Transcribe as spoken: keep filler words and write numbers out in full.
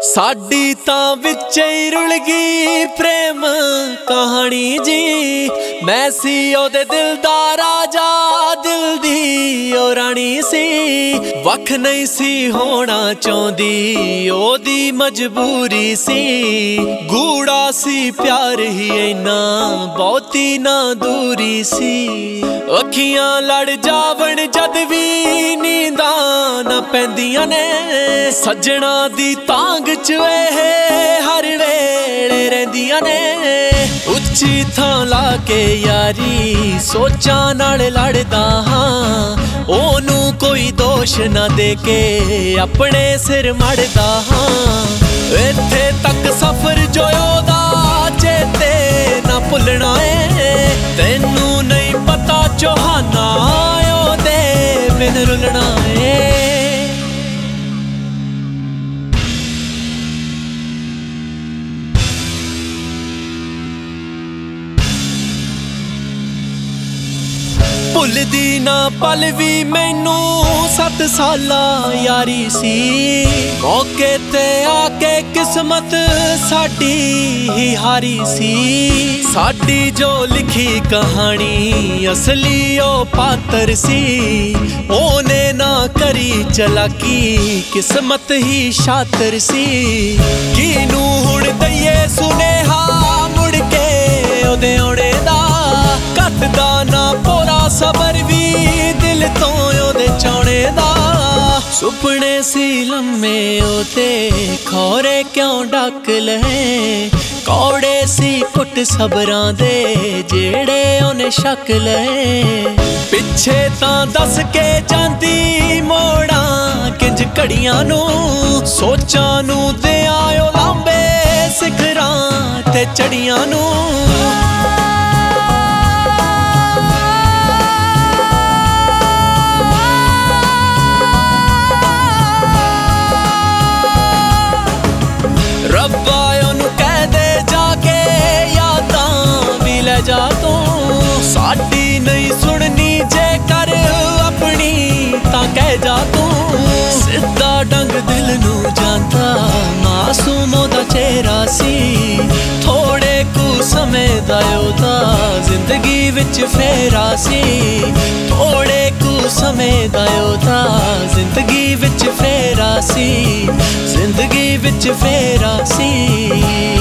साडी तां विच्चे ही रुल गई प्रेम कहानी जी। मैं सी ओदे दिल दा राजा, दिल दी ओ रानी सी। वख नहीं सी होना चाहती, ओदी मजबूरी सी। गूढ़ा सी प्यार ही इन्ना, बहुती ना दूरी सी। अखियां लड़ जावण जद भी नींदा ना पैंदियां ने। सजना दी तांग च हर वेले रहिंदियां ने। उच्ची थां ला के यारी सोचा नाल लड़दा हां। ओनू कोई दोष ना दे के अपने सिर मड़दा हां। इत्थे तक सफर जो ओदा चेते ना भुलना है। तैनू नहीं पता चौहाना ओदे बिन रुलना है। भुलदी ना पल भी मैनू सत्त साला यारी सी। मौके ते आके किस्मत साडी ही हारी सी। साडी जो लिखी कहानी असली ओ पात्र सी। ओने ना करी चलाकी किस्मत ही शातिर सी। किनू हुण दईए सुनेहा मुड़ के ओदे आउणे दा। कटदा ना पोरा सबर भी दिल तो ओदे चाहणे दा। सुपने सी लम्मे ओते खौरे क्यों डक लहे। कौड़े सी कुट सबरां दे जेड़े ओने शक लहे। पिछे तां दस के जांदी मोड़ा किंज घड़ियां नू। सोचां नू दे आयो लांबे सिखरां ते चढ़ियां नू। रब्बा ओनू कह दे जाके यादां भी ले जा तू। साडी नहीं सुननी जे कर अपनी तां कह जा तू। सिद्धा डंग दिल नू जानदा मासूम ओदा चेहरा सी। थोड़े कु समय दा ओदा जिंदगी विच फेरा सी। थोड़े कु समय दा ओदा जिंदगी विच फेरा सी। जिंदगी विच फेरा सी।